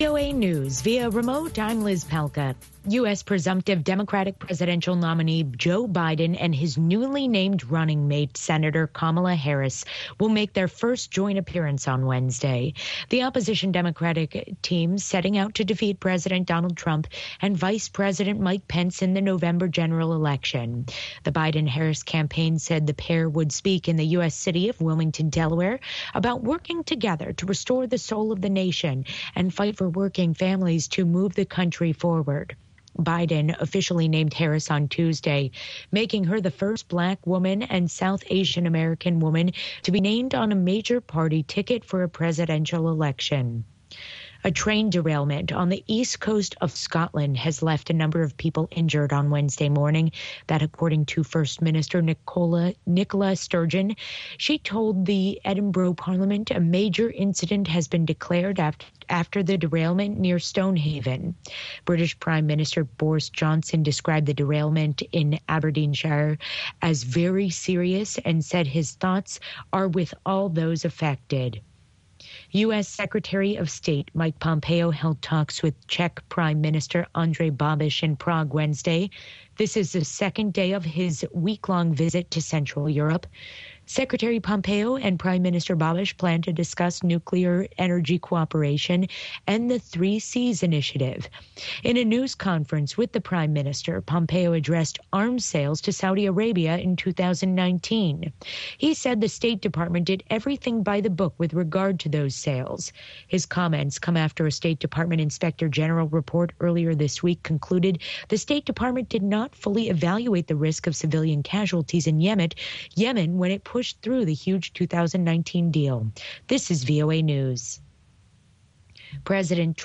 VOA News via remote, I'm Liz Pelka. U.S. presumptive Democratic presidential nominee Joe Biden and his newly named running mate, Senator Kamala Harris, will make their first joint appearance on Wednesday. The opposition Democratic team setting out to defeat President Donald Trump and Vice President Mike Pence in the November general election. The Biden-Harris campaign said the pair would speak in the U.S. city of Wilmington, Delaware, about working together to restore the soul of the nation and fight for working families to move the country forward. Biden officially named Harris on Tuesday, making her the first Black woman and South Asian American woman to be named on a major party ticket for a presidential election. A train derailment on the east coast of Scotland has left a number of people injured on Wednesday morning. That, according to First Minister Nicola Sturgeon. She told the Edinburgh Parliament a major incident has been declared after the derailment near Stonehaven. British Prime Minister Boris Johnson described the derailment in Aberdeenshire as very serious and said his thoughts are with all those affected. U.S. Secretary of State Mike Pompeo held talks with Czech Prime Minister Andrej Babiš in Prague Wednesday. This is the second day of his week-long visit to Central Europe. Secretary Pompeo and Prime Minister Babiš plan to discuss nuclear energy cooperation and the Three Seas Initiative. In a news conference with the Prime Minister, Pompeo addressed arms sales to Saudi Arabia in 2019. He said the State Department did everything by the book with regard to those sales. His comments come after a State Department Inspector General report earlier this week concluded the State Department did not fully evaluate the risk of civilian casualties in Yemen when it pushed through the huge 2019 deal. This is VOA News. President